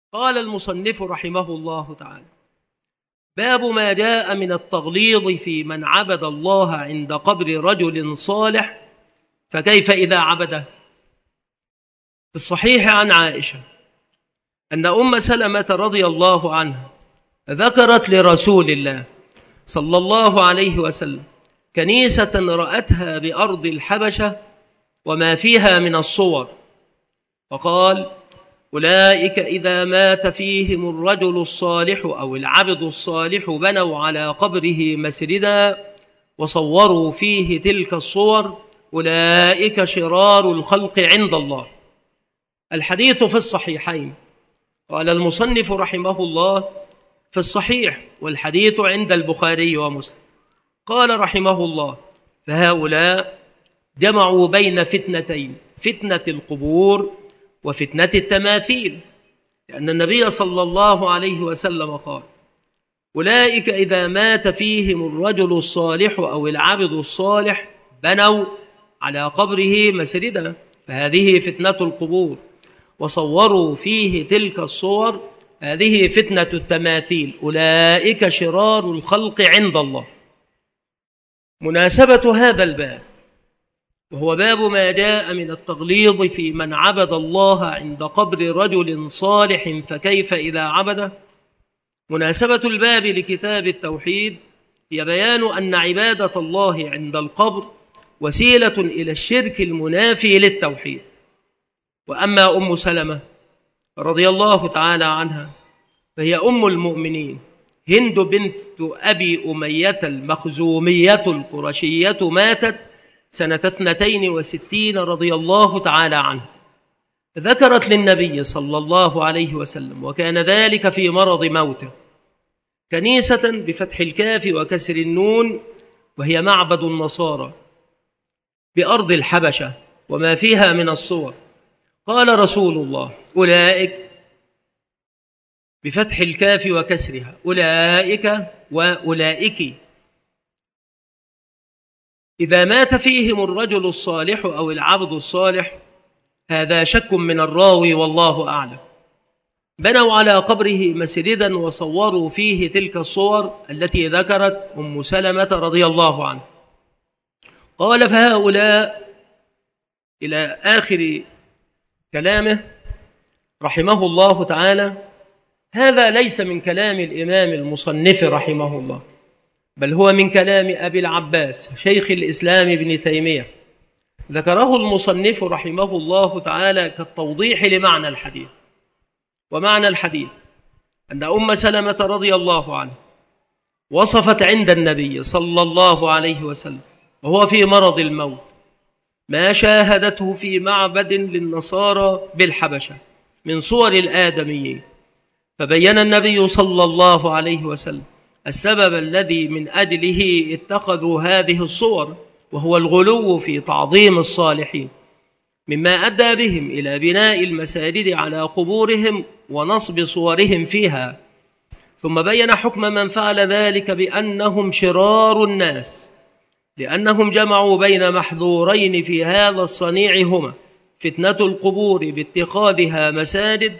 قال المصنف رحمه الله تعالى: باب ما جاء من التغليظ في من عبد الله عند قبر رجل صالح فكيف إذا عبده. في الصحيح عن عائشة أن أم سلمة رضي الله عنها ذكرت لرسول الله صلى الله عليه وسلم كنيسة رأتها بأرض الحبشة وما فيها من الصور، فقال: أولئك إذا مات فيهم الرجل الصالح أو العبد الصالح بنوا على قبره مسجدا وصوروا فيه تلك الصور، أولئك شرار الخلق عند الله. الحديث في الصحيحين. قال المصنف رحمه الله: في الصحيح، والحديث عند البخاري ومسلم. قال رحمه الله: فهؤلاء جمعوا بين فتنتين، فتنة القبور وفتنة التماثيل، لأن النبي صلى الله عليه وسلم قال: أولئك إذا مات فيهم الرجل الصالح أو العبد الصالح بنوا على قبره مسجدا، فهذه فتنة القبور، وصوروا فيه تلك الصور، هذه فتنة التماثيل، أولئك شرار الخلق عند الله. مناسبة هذا الباب، وهو باب ما جاء من التغليظ في من عبد الله عند قبر رجل صالح فكيف إذا عبده. مناسبة الباب لكتاب التوحيد هي بيان أن عبادة الله عند القبر وسيلة إلى الشرك المنافي للتوحيد. وأما أم سلمة رضي الله تعالى عنها فهي أم المؤمنين هند بنت أبي أمية المخزومية القرشية، ماتت سنة 62 رضي الله تعالى عنها. ذكرت للنبي صلى الله عليه وسلم، وكان ذلك في مرض موته، كنيسة بفتح الكاف وكسر النون، وهي معبد النصارى بأرض الحبشة وما فيها من الصور. قال رسول الله: أولئك بفتح الكاف وكسرها، أولئك وأولئك إذا مات فيهم الرجل الصالح أو العبد الصالح، هذا شك من الراوي والله أعلم، بنوا على قبره مسجدا وصوروا فيه تلك الصور التي ذكرت أم سلمة رضي الله عنها. قال: فهؤلاء إلى آخر كلامه رحمه الله تعالى. هذا ليس من كلام الإمام المصنف رحمه الله، بل هو من كلام أبي العباس شيخ الإسلام ابن تيمية، ذكره المصنف رحمه الله تعالى كالتوضيح لمعنى الحديث. ومعنى الحديث أن أم سلمة رضي الله عنها وصفت عند النبي صلى الله عليه وسلم وهو في مرض الموت ما شاهدته في معبد للنصارى بالحبشة من صور الآدميين، فبين النبي صلى الله عليه وسلم السبب الذي من أجله اتخذوا هذه الصور، وهو الغلو في تعظيم الصالحين، مما أدى بهم إلى بناء المساجد على قبورهم ونصب صورهم فيها. ثم بين حكم من فعل ذلك بأنهم شرار الناس، لأنهم جمعوا بين محذورين في هذا الصنيع، هما فتنة القبور باتخاذها مساجد،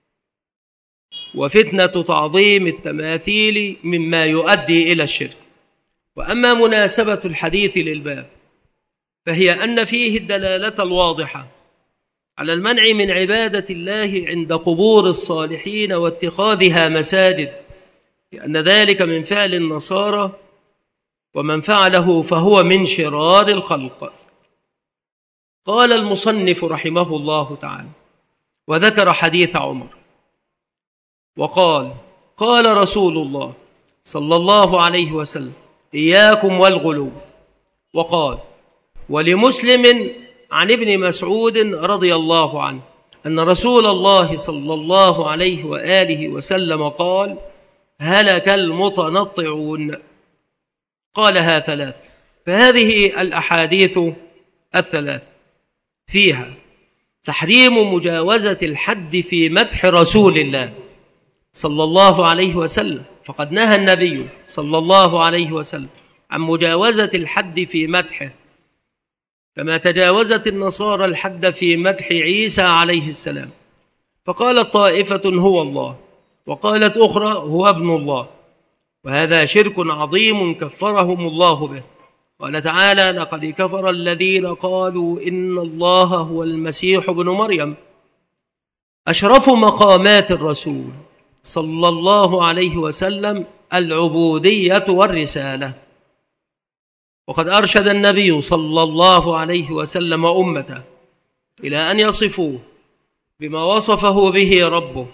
وفتنة تعظيم التماثيل مما يؤدي إلى الشرك. وأما مناسبة الحديث للباب فهي أن فيه الدلالة الواضحة على المنع من عبادة الله عند قبور الصالحين واتخاذها مساجد، لأن ذلك من فعل النصارى، ومن فعله فهو من شرار الخلق. قال المصنف رحمه الله تعالى وذكر حديث عمر وقال: قال رسول الله صلى الله عليه وسلم: إياكم والغلو. وقال: ولمسلم عن ابن مسعود رضي الله عنه أن رسول الله صلى الله عليه وآله وسلم قال: هلك المتنطعون. قالها ثلاث. فهذه الأحاديث الثلاث فيها تحريم مجاوزة الحد في مدح رسول الله صلى الله عليه وسلم، فقد نهى النبي صلى الله عليه وسلم عن مجاوزة الحد في مدحه، كما تجاوزت النصارى الحد في مدح عيسى عليه السلام، فقالت طائفة هو الله، وقالت أخرى هو ابن الله، وهذا شرك عظيم كفرهم الله به. قال تعالى: لقد كفر الذين قالوا إن الله هو المسيح ابن مريم. أشرف مقامات الرسول صلى الله عليه وسلم العبودية والرسالة، وقد أرشد النبي صلى الله عليه وسلم أمته إلى أن يصفوه بما وصفه به ربه: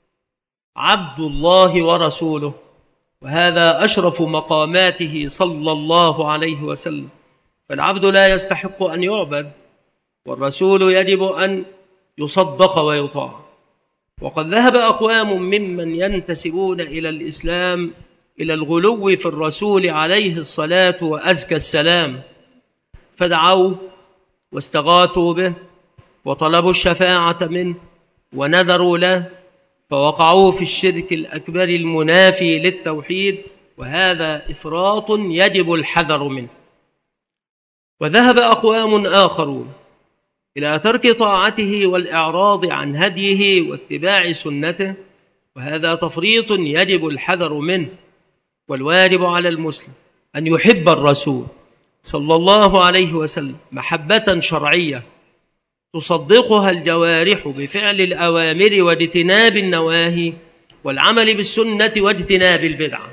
عبد الله ورسوله، وهذا أشرف مقاماته صلى الله عليه وسلم. فالعبد لا يستحق أن يعبد، والرسول يجب أن يصدق ويطاع. وقد ذهب أقوام ممن ينتسبون إلى الإسلام إلى الغلو في الرسول عليه الصلاة وأزكى السلام، فدعوه واستغاثوا به وطلبوا الشفاعة منه ونذروا له، فوقعوا في الشرك الأكبر المنافي للتوحيد، وهذا إفراط يجب الحذر منه. وذهب أقوام آخرون إلى ترك طاعته والإعراض عن هديه واتباع سنته، وهذا تفريط يجب الحذر منه. والواجب على المسلم أن يحب الرسول صلى الله عليه وسلم محبة شرعية تصدقها الجوارح بفعل الأوامر واجتناب النواهي والعمل بالسنة واجتناب البدعة.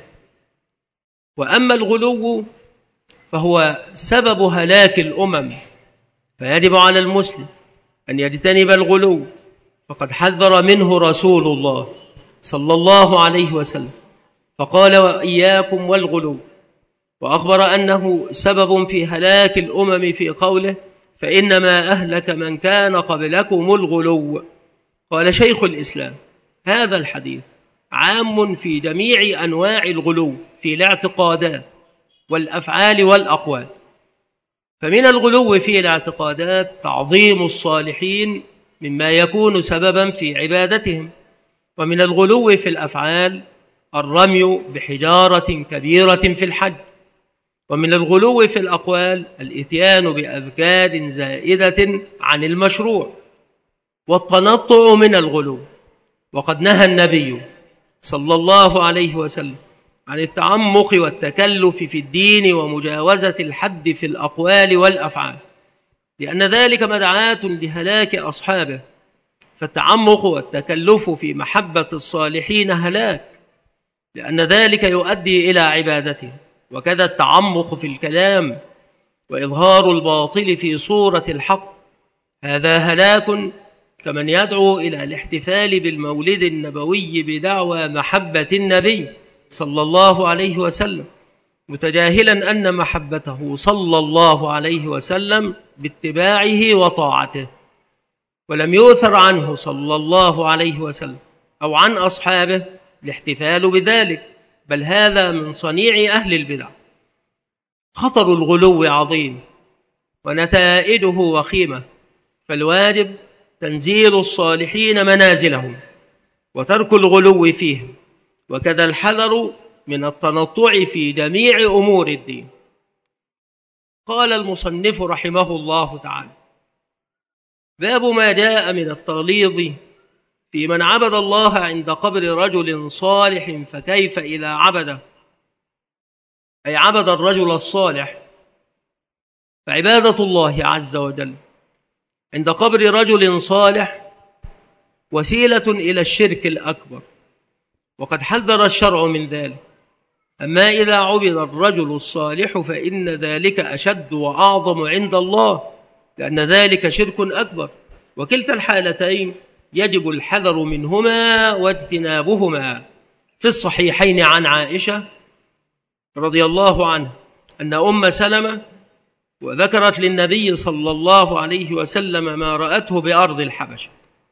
وأما الغلو فهو سبب هلاك الأمم، فيجب على المسلم أن يجتنب الغلو، فقد حذر منه رسول الله صلى الله عليه وسلم، فقال: وإياكم والغلو، وأخبر أنه سبب في هلاك الأمم في قوله: فإنما أهلك من كان قبلكم الغلو. قال شيخ الإسلام: هذا الحديث عام في جميع أنواع الغلو في الاعتقادات والأفعال والأقوال. فمن الغلو في الاعتقادات تعظيم الصالحين مما يكون سببا في عبادتهم، ومن الغلو في الأفعال الرمي بحجارة كبيرة في الحج، ومن الغلو في الأقوال الإتيان بأذكار زائدة عن المشروع، والتنطع من الغلو. وقد نهى النبي صلى الله عليه وسلم عن التعمق والتكلف في الدين ومجاوزة الحد في الأقوال والأفعال، لأن ذلك مدعاة لهلاك أصحابه. فالتعمق والتكلف في محبة الصالحين هلاك، لأن ذلك يؤدي إلى عبادته. وكذا التعمق في الكلام وإظهار الباطل في صورة الحق، هذا هلاك، كمن يدعو إلى الاحتفال بالمولد النبوي بدعوى محبة النبي صلى الله عليه وسلم، متجاهلا أن محبته صلى الله عليه وسلم باتباعه وطاعته. ولم يؤثر عنه صلى الله عليه وسلم أو عن أصحابه الاحتفال بذلك، بل هذا من صنيع أهل البدع. خطر الغلو عظيم ونتائجه وخيمة، فالواجب تنزيل الصالحين منازلهم وترك الغلو فيهم، وكذا الحذر من التنطع في جميع أمور الدين. قال المصنف رحمه الله تعالى: باب ما جاء من التغليظ في من عبد الله عند قبر رجل صالح، فكيف إذا عبده، أي عبد الرجل الصالح. فعبادة الله عز وجل عند قبر رجل صالح وسيلة إلى الشرك الأكبر، وقد حذر الشرع من ذلك. أما إذا عبد الرجل الصالح فإن ذلك أشد وأعظم عند الله، لأن ذلك شرك أكبر، وكلتا الحالتين يجب الحذر منهما واجتنابهما. في الصحيحين عن عائشة رضي الله عنها أن أم سلمة وذكرت للنبي صلى الله عليه وسلم ما رأته بأرض الحبشة.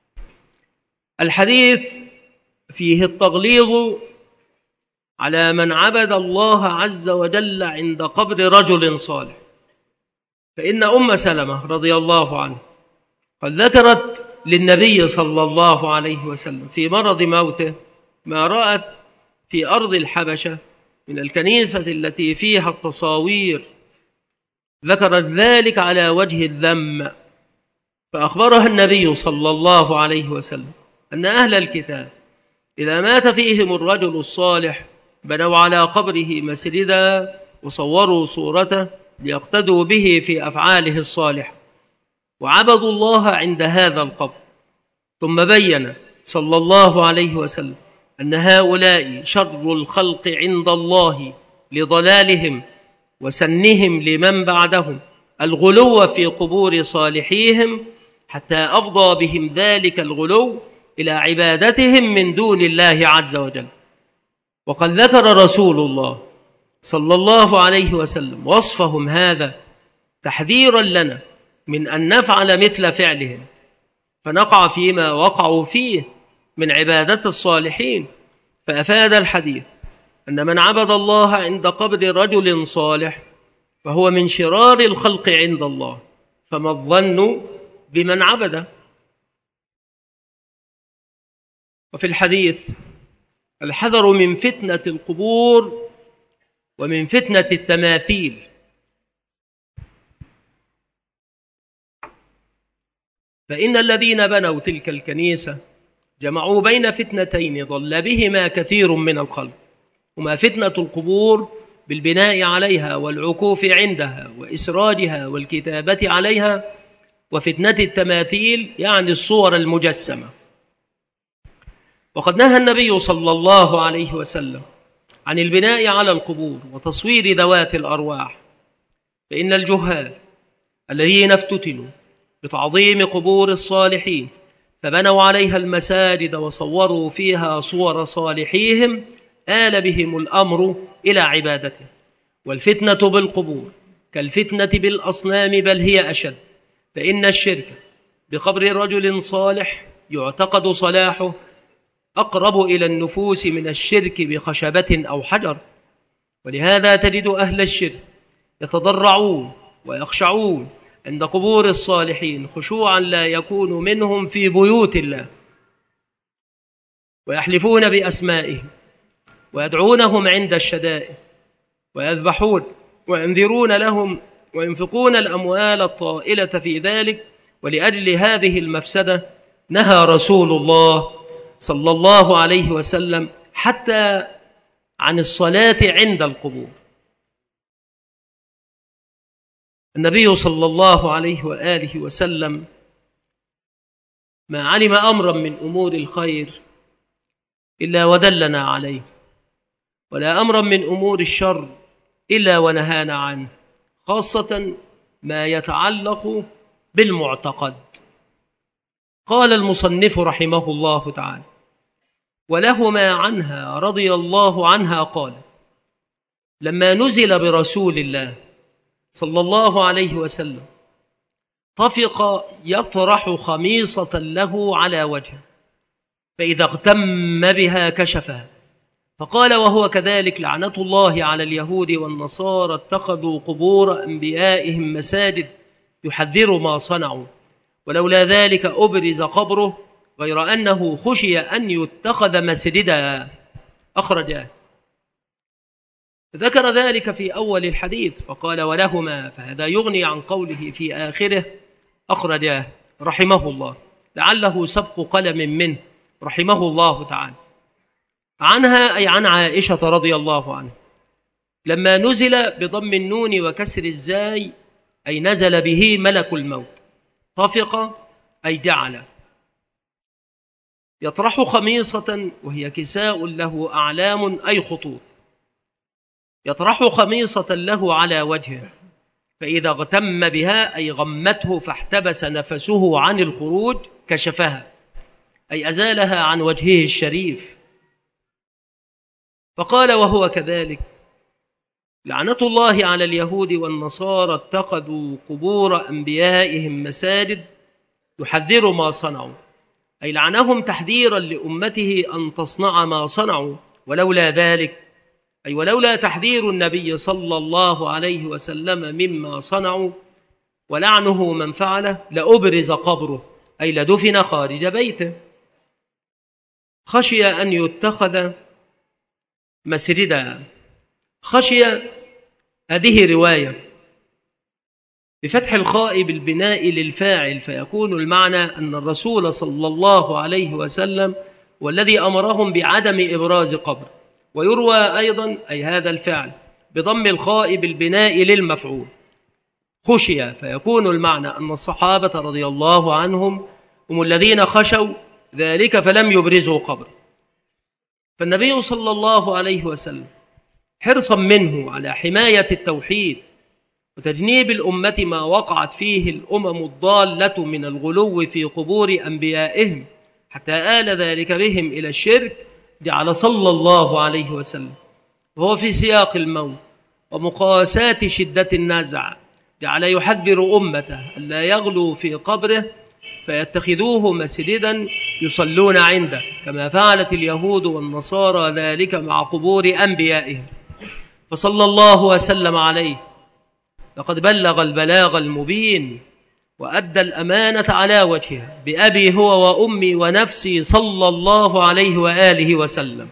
الحديث فيه التغليظ على من عبد الله عز وجل عند قبر رجل صالح، فإن أم سلمة رضي الله عنها قد ذكرت للنبي صلى الله عليه وسلم في مرض موته ما رأت في أرض الحبشة من الكنيسة التي فيها التصاوير، ذكرت ذلك على وجه الذم، فأخبرها النبي صلى الله عليه وسلم أن أهل الكتاب إذا مات فيهم الرجل الصالح بنوا على قبره مسجدا وصوروا صورته ليقتدوا به في أفعاله الصالحة وعبدوا الله عند هذا القبر. ثم بين صلى الله عليه وسلم أن هؤلاء شر الخلق عند الله لضلالهم وسنهم لمن بعدهم الغلو في قبور صالحيهم، حتى أفضى بهم ذلك الغلو إلى عبادتهم من دون الله عز وجل. وقد ذكر رسول الله صلى الله عليه وسلم وصفهم هذا تحذيرا لنا من أن نفعل مثل فعلهم فنقع فيما وقعوا فيه من عبادة الصالحين. فأفاد الحديث أن من عبد الله عند قبر رجل صالح فهو من شرار الخلق عند الله، فما الظن بمن عبده. وفي الحديث الحذر من فتنة القبور ومن فتنة التماثيل. فإن الذين بنوا تلك الكنيسة جمعوا بين فتنتين ضل بهما كثير من الخلق، هما فتنة القبور بالبناء عليها والعكوف عندها وإسراجها والكتابة عليها، وفتنة التماثيل يعني الصور المجسمة. وقد نهى النبي صلى الله عليه وسلم عن البناء على القبور وتصوير ذوات الأرواح، فإن الجهال الذين افتتنوا بتعظيم قبور الصالحين فبنوا عليها المساجد وصوروا فيها صور صالحيهم آل بهم الأمر إلى عبادته. والفتنة بالقبور كالفتنة بالأصنام بل هي أشد، فإن الشرك بقبر رجل صالح يعتقد صلاحه أقرب إلى النفوس من الشرك بخشبة أو حجر. ولهذا تجد أهل الشرك يتضرعون ويخشعون عند قبور الصالحين خشوعا لا يكون منهم في بيوت الله، ويحلفون بأسمائهم ويدعونهم عند الشدائد ويذبحون وينذرون لهم وينفقون الأموال الطائلة في ذلك. ولأجل هذه المفسدة نهى رسول الله صلى الله عليه وسلم حتى عن الصلاة عند القبور. النبي صلى الله عليه وآله وسلم ما علم أمرا من أمور الخير إلا ودلنا عليه، ولا أمرا من أمور الشر إلا ونهانا عنه، خاصة ما يتعلق بالمعتقد. قال المصنف رحمه الله تعالى: ولهما عنها رضي الله عنها قال: لما نزل برسول الله صلى الله عليه وسلم طفق يطرح خميصة له على وجهه، فإذا اغتم بها كشفها، فقال وهو كذلك: لعنة الله على اليهود والنصارى اتخذوا قبور أنبيائهم مساجد يحذر ما صنعوا، ولولا ذلك أبرز قبره، غير أنه خشي أن يتخذ مسجدا. أخرجاه. ذكر ذلك في أول الحديث فقال ولهما، فهذا يغني عن قوله في آخره أخرجاه رحمه الله، لعله سبق قلم منه رحمه الله تعالى. عنها أي عن عائشة رضي الله عنها لما نزل بضم النون وكسر الزاي أي نزل به ملك الموت. طفق أي جعل. يطرح خميصة وهي كساء له أعلام أي خطوط، يطرح خميصة له على وجهه، فإذا اغتم بها أي غمته فاحتبس نفسه عن الخروج كشفها أي أزالها عن وجهه الشريف. فقال وهو كذلك: لعنة الله على اليهود والنصارى اتخذوا قبور أنبيائهم مساجد يحذر ما صنعوا، أي لعنهم تحذيرا لأمته أن تصنع ما صنعوا، ولولا ذلك أي ولولا تحذير النبي صلى الله عليه وسلم مما صنعوا ولعنه من فعله لأبرز قبره أي لدفن خارج بيته. خشي أن يتخذ مسجدا. خشي هذه رواية، بفتح الخاء بالبناء للفاعل، فيكون المعنى أن الرسول صلى الله عليه وسلم والذي أمرهم بعدم إبراز قبر. ويروى أيضا أي هذا الفعل بضم الخاء بالبناء للمفعول خشي، فيكون المعنى أن الصحابة رضي الله عنهم هم الذين خشوا ذلك فلم يبرزوا قبر. فالنبي صلى الله عليه وسلم حرصا منه على حماية التوحيد وتجنيب الأمة ما وقعت فيه الأمم الضالة من الغلو في قبور أنبيائهم حتى آل ذلك بهم إلى الشرك، جعل صلى الله عليه وسلم وهو في سياق الموت ومقاساة شدة النزع جعل يحذر أمته ألا يغلوا في قبره فيتخذوه مسجدا يصلون عنده، كما فعلت اليهود والنصارى ذلك مع قبور أنبيائهم. فصلى الله وسلم عليه، لقد بلغ البلاغ المبين وأدى الأمانة على وجهها، بأبي هو وأمي ونفسي صلى الله عليه وآله وسلم.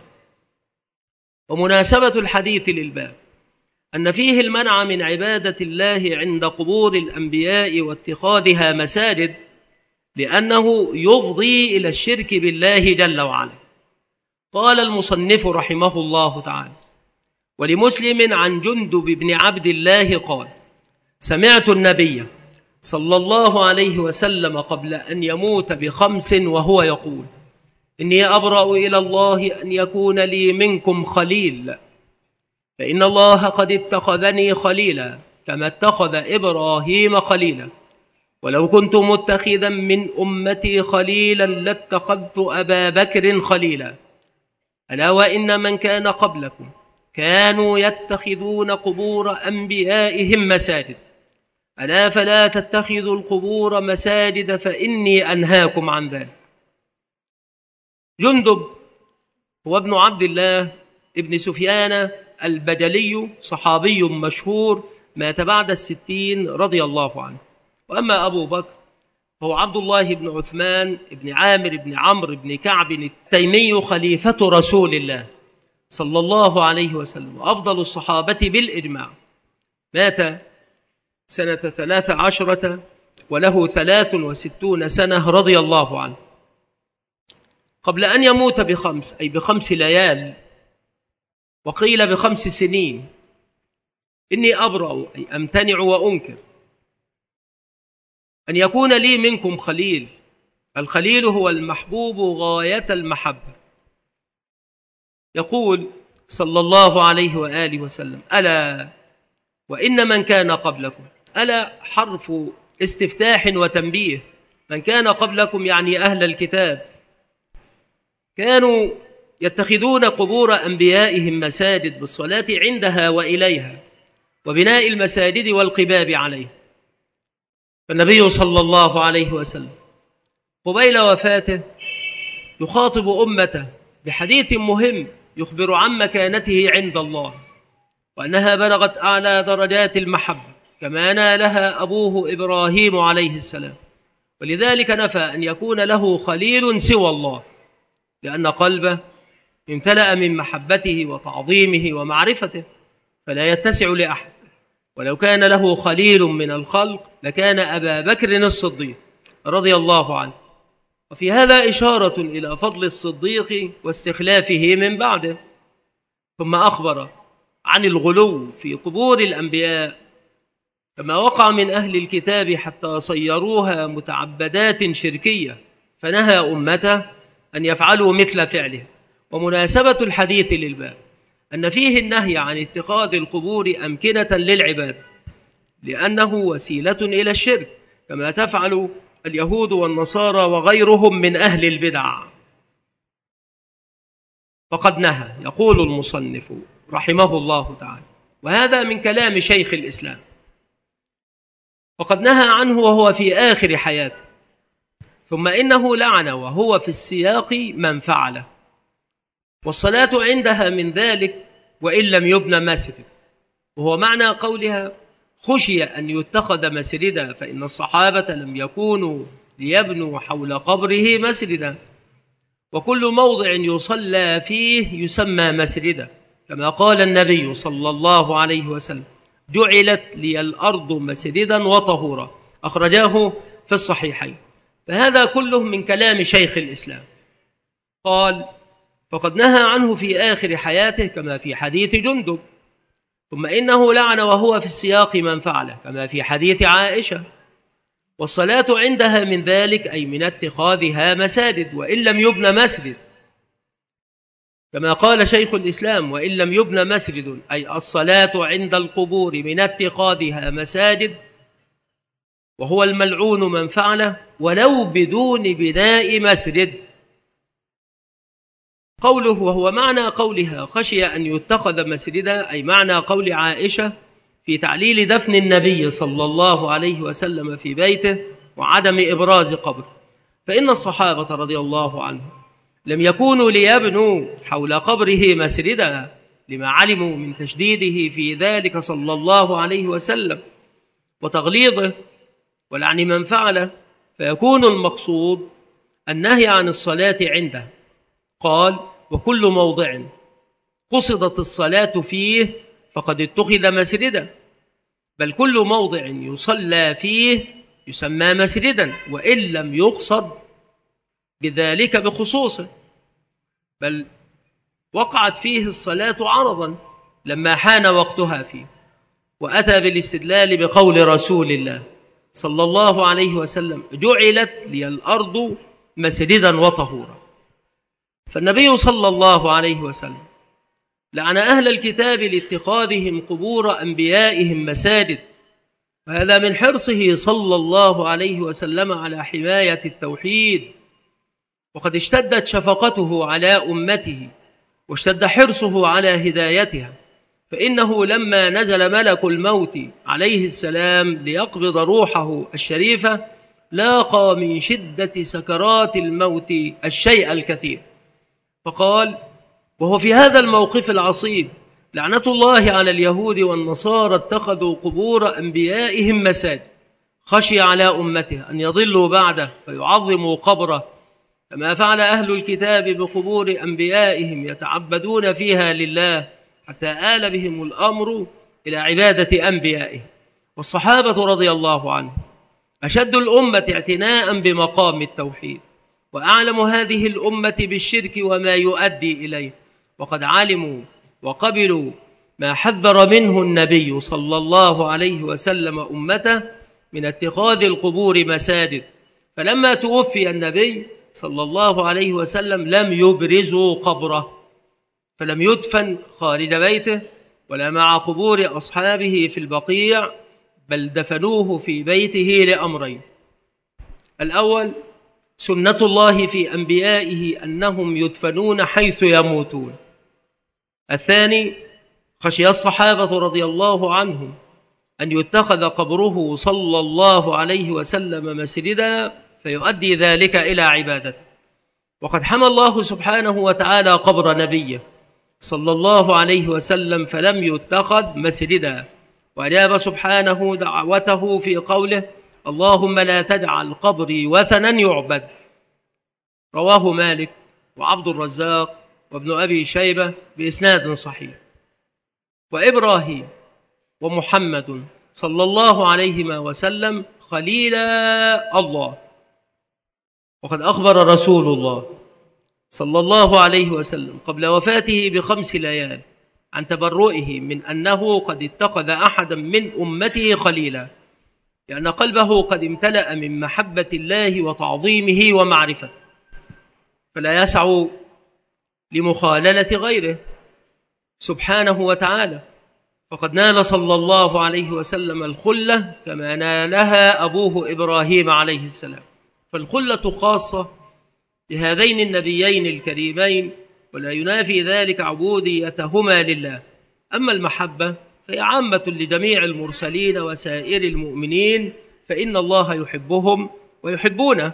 ومناسبة الحديث للباب أن فيه المنع من عبادة الله عند قبور الأنبياء واتخاذها مساجد، لأنه يفضي إلى الشرك بالله جل وعلا. قال المصنف رحمه الله تعالى: ولمسلم عن جندب بن عبد الله قال: سمعت النبي صلى الله عليه وسلم قبل أن يموت ب5 وهو يقول: إني أبرأ إلى الله أن يكون لي منكم خليل، فإن الله قد اتخذني خليلا كما اتخذ إبراهيم خليلا، ولو كنت متخذا من أمتي خليلا لاتخذت أبا بكر خليلا. ألا وإن من كان قبلكم كانوا يتخذون قبور أنبيائهم مساجد، ألا فلا تتخذوا القبور مساجد فإني أنهاكم عن ذلك. جندب هو ابن عبد الله ابن سفيان البجلي، صحابي مشهور، مات بعد 60 رضي الله عنه. وأما أبو بكر هو عبد الله بن عثمان بن عامر بن عمرو بن كعب التيمي، خليفة رسول الله صلى الله عليه وسلم، وأفضل الصحابة بالإجماع. مات سنة 13 وله 63 سنة رضي الله عنه. قبل أن يموت ب5 أي ب5 ليال، وقيل ب5 سنين: إني أبرأ أي أمتنع وأنكر أن يكون لي منكم خليل. الخليل هو المحبوب غاية المحبة. يقول صلى الله عليه وآله وسلم: ألا وإن من كان قبلكم. ألا حرف استفتاح وتنبيه. من كان قبلكم يعني أهل الكتاب كانوا يتخذون قبور أنبيائهم مساجد بالصلاة عندها وإليها وبناء المساجد والقباب عليه. فالنبي صلى الله عليه وسلم قبيل وفاته يخاطب أمته بحديث مهم يخبر عن مكانته عند الله، وأنها بلغت أعلى درجات المحبة كما نالها أبوه إبراهيم عليه السلام، ولذلك نفى أن يكون له خليل سوى الله، لأن قلبه امتلأ من محبته وتعظيمه ومعرفته، فلا يتسع لأحد. ولو كان له خليل من الخلق لكان أبا بكر الصديق رضي الله عنه. وفي هذا إشارة إلى فضل الصديق واستخلافه من بعده. ثم أخبر عن الغلو في قبور الأنبياء كما وقع من أهل الكتاب حتى صيروها متعبدات شركية، فنهى أمته أن يفعلوا مثل فعله. ومناسبة الحديث للباب أن فيه النهي عن اتخاذ القبور أمكنة للعبادة، لأنه وسيلة إلى الشرك كما تفعل اليهود والنصارى وغيرهم من أهل البدع. فقد نهى، يقول المصنف رحمه الله تعالى، وهذا من كلام شيخ الإسلام، وقد نهى عنه وهو في آخر حياته، ثم إنه لعن وهو في السياق من فعله، والصلاة عندها من ذلك وإن لم يبنى مسجد. وهو معنى قولها: خشي أن يتخذ مسجدا، فإن الصحابة لم يكونوا ليبنوا حول قبره مسجدا، وكل موضع يصلى فيه يسمى مسجدا، كما قال النبي صلى الله عليه وسلم: جعلت لي الأرض مسجدا وطهورا، أخرجاه في الصحيحين. فهذا كله من كلام شيخ الإسلام. قال: فقد نهى عنه في آخر حياته كما في حديث جندب، ثم إنه لعن وهو في السياق من فعله كما في حديث عائشة، والصلاة عندها من ذلك أي من اتخاذها مساجد وإن لم يبنى مسجد، كما قال شيخ الإسلام: وإن لم يبنى مسجد، أي الصلاة عند القبور من اتخاذها مساجد، وهو الملعون من فعله ولو بدون بناء مسجد. قوله وهو معنى قولها خشي أن يتخذ مسجدا، أي معنى قول عائشة في تعليل دفن النبي صلى الله عليه وسلم في بيته وعدم إبراز قبره، فإن الصحابة رضي الله عنهم لم يكونوا ليبنوا حول قبره مسجدا لما علموا من تشديده في ذلك صلى الله عليه وسلم وتغليظه ولعن من فعله، فيكون المقصود النهي عن الصلاة عنده. قال: وكل موضع قصدت الصلاة فيه فقد اتخذ مسجدا، بل كل موضع يصلى فيه يسمى مسجدا وإن لم يقصد بذلك بخصوصه، بل وقعت فيه الصلاة عرضا لما حان وقتها فيه. وأتى بالاستدلال بقول رسول الله صلى الله عليه وسلم: جعلت لي الأرض مسجدا وطهورا. فالنبي صلى الله عليه وسلم لعن أهل الكتاب لاتخاذهم قبور أنبيائهم مساجد، وهذا من حرصه صلى الله عليه وسلم على حماية التوحيد، وقد اشتدت شفقته على أمته واشتد حرصه على هدايتها، فإنه لما نزل ملك الموت عليه السلام ليقبض روحه الشريفة لاقى من شدة سكرات الموت الشيء الكثير، فقال وهو في هذا الموقف العصيب: لعنة الله على اليهود والنصارى اتخذوا قبور أنبيائهم مساجد، خشي على أمته أن يضلوا بعده فيعظموا قبره كما فعل أهل الكتاب بقبور أنبيائهم يتعبدون فيها لله، حتى آل بهم الأمر إلى عبادة أنبيائهم. والصحابة رضي الله عنهم أشد الأمة اعتناء بمقام التوحيد، وأعلم هذه الأمة بالشرك وما يؤدي إليه، وقد علموا وقبلوا ما حذر منه النبي صلى الله عليه وسلم أمته من اتخاذ القبور مساجد. فلما توفي النبي صلى الله عليه وسلم لم يبرزوا قبره، فلم يدفن خارج بيته ولا مع قبور أصحابه في البقيع، بل دفنوه في بيته لأمرين: الأول سنة الله في أنبيائه أنهم يدفنون حيث يموتون، الثاني خشي الصحابة رضي الله عنهم أن يتخذ قبره صلى الله عليه وسلم مسجدا فيؤدي ذلك إلى عبادته. وقد حمى الله سبحانه وتعالى قبر نبيه صلى الله عليه وسلم فلم يتخذ مسجدا، وأجاب سبحانه دعوته في قوله: اللهم لا تجعل قبري وثنا يعبد. رواه مالك وعبد الرزاق وابن أبي شيبة بإسناد صحيح. وإبراهيم ومحمد صلى الله عليهما وسلم خليلا الله، وقد أخبر رسول الله صلى الله عليه وسلم قبل وفاته ب5 ليال عن تبرؤه من أنه قد اتخذ أحدا من أمته خليلا، لأن قلبه قد امتلأ من محبة الله وتعظيمه ومعرفته، فلا يسع لمخاللة غيره سبحانه وتعالى. فقد نال صلى الله عليه وسلم الخلة كما نالها أبوه إبراهيم عليه السلام، فالخلة خاصة بهذين النبيين الكريمين، ولا ينافي ذلك عبوديتهما لله. أما المحبة فهي عامة لجميع المرسلين وسائر المؤمنين، فإن الله يحبهم ويحبونه.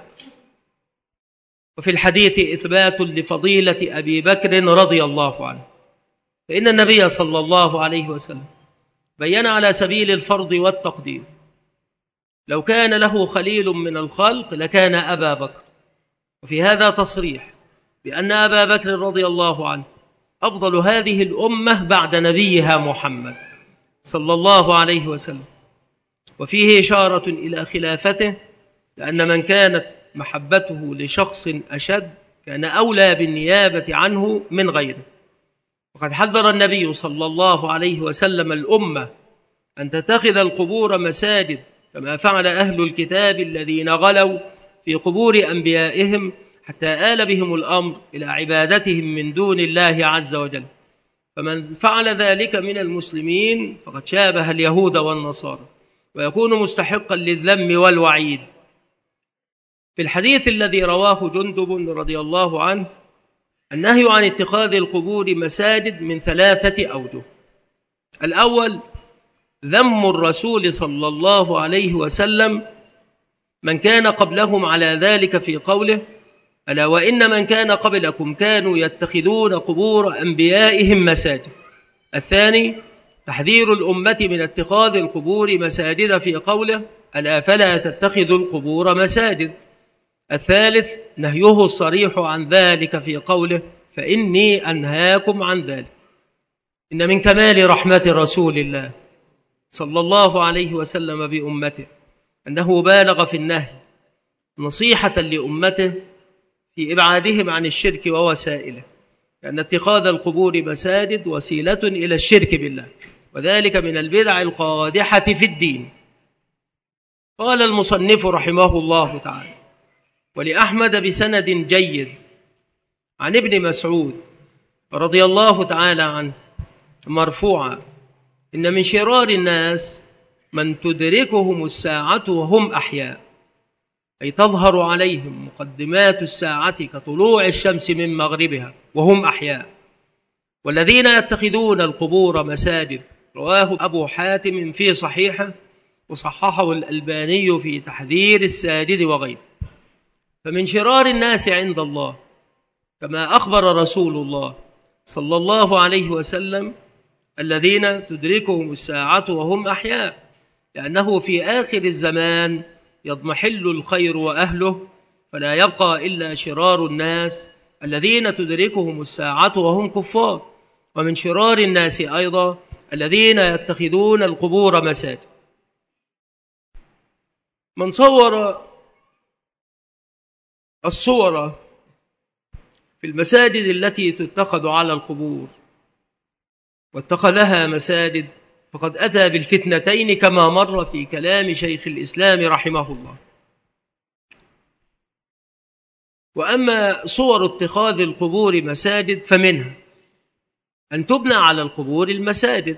وفي الحديث إثبات لفضيلة أبي بكر رضي الله عنه، فإن النبي صلى الله عليه وسلم بيّن على سبيل الفرض والتقدير: لو كان له خليل من الخلق لكان أبا بكر. وفي هذا تصريح بأن أبا بكر رضي الله عنه أفضل هذه الأمة بعد نبيها محمد صلى الله عليه وسلم، وفيه إشارة إلى خلافته، لأن من كانت محبته لشخص أشد كان أولى بالنيابة عنه من غيره. وقد حذر النبي صلى الله عليه وسلم الأمة أن تتخذ القبور مساجد، كما فعل أهل الكتاب الذين غلوا في قبور أنبيائهم حتى آل بهم الأمر إلى عبادتهم من دون الله عز وجل. فمن فعل ذلك من المسلمين فقد شابه اليهود والنصارى، ويكون مستحقا للذم والوعيد. في الحديث الذي رواه جندب رضي الله عنه النهي عن اتخاذ القبور مساجد من 3 أوجه. الأول ذم الرسول صلى الله عليه وسلم من كان قبلهم على ذلك في قوله: ألا وإن من كان قبلكم كانوا يتخذون قبور أنبيائهم مساجد. الثاني تحذير الأمة من اتخاذ القبور مساجد في قوله: ألا فلا تتخذوا القبور مساجد. الثالث نهيه الصريح عن ذلك في قوله: فإني أنهاكم عن ذلك. إن من كمال رحمة رسول الله صلى الله عليه وسلم بأمته أنه بالغ في النهي نصيحة لأمته في إبعادهم عن الشرك ووسائله، لأن اتخاذ القبور مساجد وسيلة إلى الشرك بالله، وذلك من البدع القادحة في الدين. قال المصنف رحمه الله تعالى: ولأحمد بسند جيد عن ابن مسعود رضي الله تعالى عنه مرفوعا: إن من شرار الناس من تدركهم الساعة وهم أحياء، أي تظهر عليهم مقدمات الساعة كطلوع الشمس من مغربها وهم أحياء، والذين يتخذون القبور مساجد. رواه أبو حاتم في صحيحه، وصححه الألباني في تحذير الساجد وغيره. فمن شرار الناس عند الله كما أخبر رسول الله صلى الله عليه وسلم الذين تدركهم الساعة وهم أحياء، لأنه في آخر الزمان يضمحل الخير وأهله، فلا يبقى إلا شرار الناس الذين تدركهم الساعة وهم كفار. ومن شرار الناس أيضا الذين يتخذون القبور مساجد. من صور الصور في المساجد التي تتخذ على القبور واتخذها مساجد فقد أتى بالفتنتين كما مر في كلام شيخ الإسلام رحمه الله. وأما صور اتخاذ القبور مساجد فمنها أن تبنى على القبور المساجد،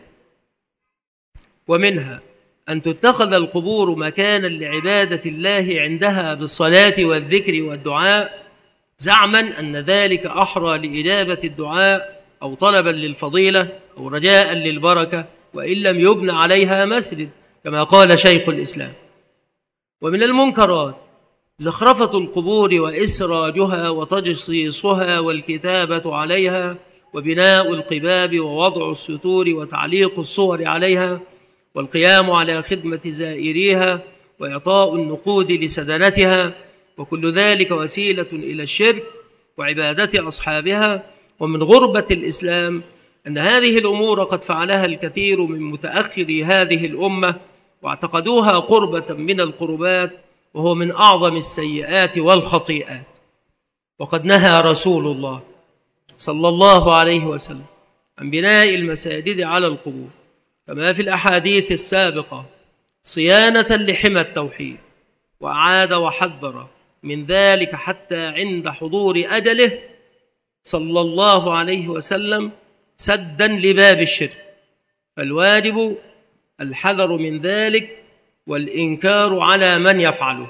ومنها أن تتخذ القبور مكانا لعبادة الله عندها بالصلاة والذكر والدعاء، زعما أن ذلك أحرى لإجابة الدعاء أو طلبا للفضيلة أو رجاء للبركة، وإن لم يبنى عليها مسجد كما قال شيخ الإسلام. ومن المنكرات زخرفة القبور وإسراجها وتجصيصها والكتابة عليها وبناء القباب ووضع الستور وتعليق الصور عليها والقيام على خدمة زائريها وإعطاء النقود لسدنتها، وكل ذلك وسيلة إلى الشرك وعبادة أصحابها. ومن غربة الإسلام أن هذه الأمور قد فعلها الكثير من متأخري هذه الأمة واعتقدوها قربة من القربات، وهو من أعظم السيئات والخطيئات. وقد نهى رسول الله صلى الله عليه وسلم عن بناء المساجد على القبور كما في الأحاديث السابقة صيانة لحمى التوحيد، وأعاد وحذر من ذلك حتى عند حضور أجله صلى الله عليه وسلم سدا لباب الشرك. فالواجب الحذر من ذلك والإنكار على من يفعله.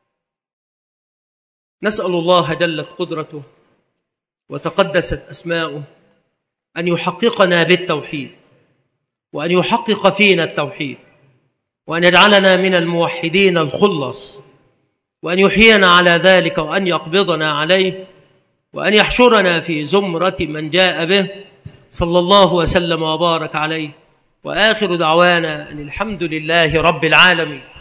نسأل الله جلت قدرته وتقدست أسماؤه أن يحققنا بالتوحيد، وأن يحقق فينا التوحيد، وأن يجعلنا من الموحدين الخلص، وأن يحيينا على ذلك، وأن يقبضنا عليه، وأن يحشرنا في زمرة من جاء به صلى الله وسلم وبارك عليه. وآخر دعوانا أن الحمد لله رب العالمين.